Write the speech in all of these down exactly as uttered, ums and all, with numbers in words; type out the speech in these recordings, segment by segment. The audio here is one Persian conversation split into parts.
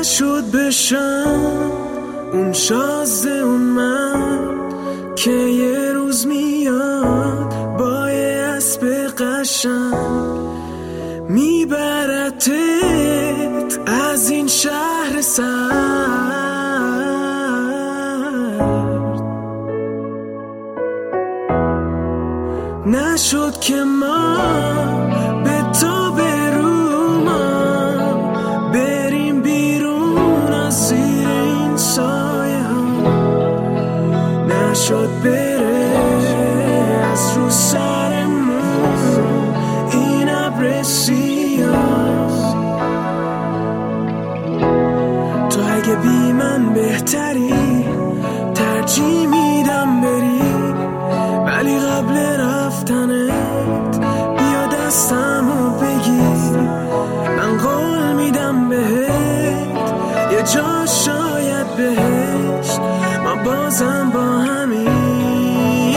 نشد بشم اون شازده اون من که یه روز میاد با یه اسب قشنگ میبرتت از این شهر سرد. نشد که ما به تو برومم بریم بیرون از زیر این سایه ها. نشد بره از رو سرمون این ابر سیاه. تو اگه بی من بهتری ترجیح میدم بری، ولی قبل رفتنت بیا دستمو بگیر. من قول میدم بهت یه جا شاید بهشت ما بازم با همین.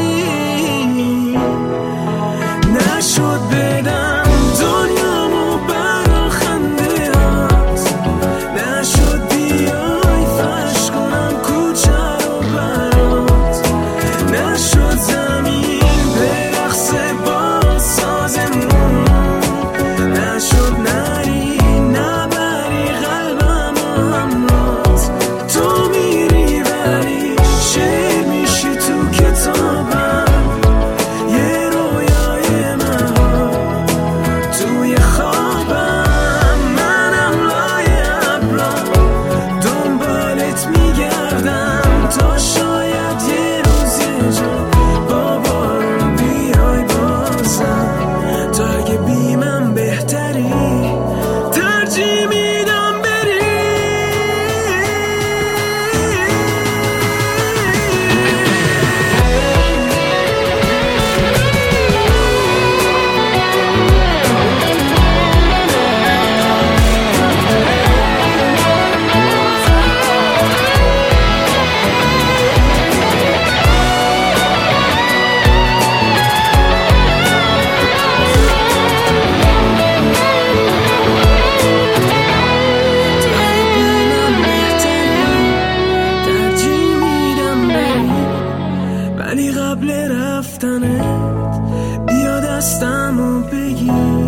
نشد بدم دنیامو برا خنده هات، نشد بیای فرش کنم کوچه رو برات، نشد زمین برقصه با سازمون، نشد نری نبری قلبم و همرات. تو میری ولی شعر میشی تو کتابم، یه رویای مهار توی خوابم. منم لای ابرا دنبالت میگردم تا شاید یه روز یه جا با بارون بیای بازم. تو اگه بی من بهتری ترجیح میدم بری. ولی قبل رفتنت بیا دستمو بگیر.